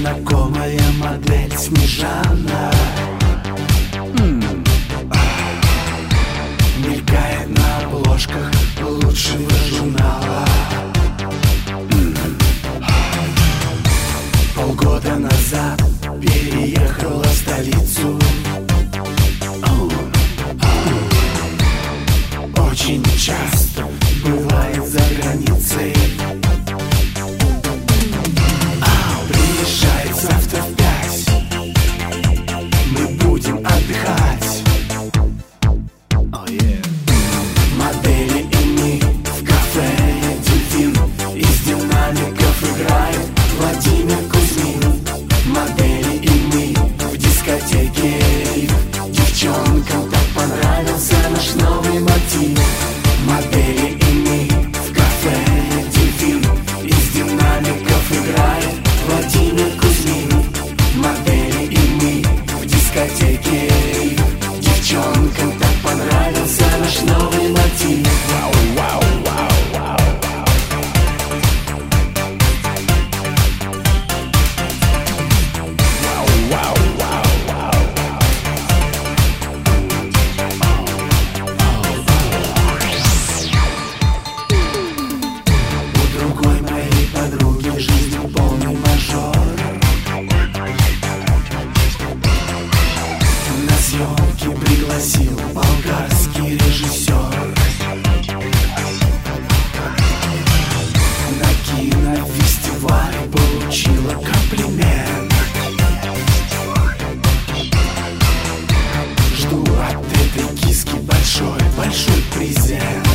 знакомая модель Снежана мелькает на обложках лучшего журнала. Полгода назад переехала в столицу. Очень часто бывает за границей. Приезжает завтра в 5. Мы будем отдыхать. Модели и мы в кафе «Дельфин». Из динамиков играет Владимир Кузьмин. Модели и мы в дискотеке «Рик». Девчонкам так понравился наш новый мотив. Модели и мы в кафе «Дельфин». Из динамиков играет Владимир Кузьмин. Модели и мы в дискотеке «Рик». Девчонкам так понравился наш новый мотив. У другой моей подруги жизнь полный мажор. На съемки пригласил болгарский режиссер. На кинофестивале получила комплимент. Жду от этой киски большой презент.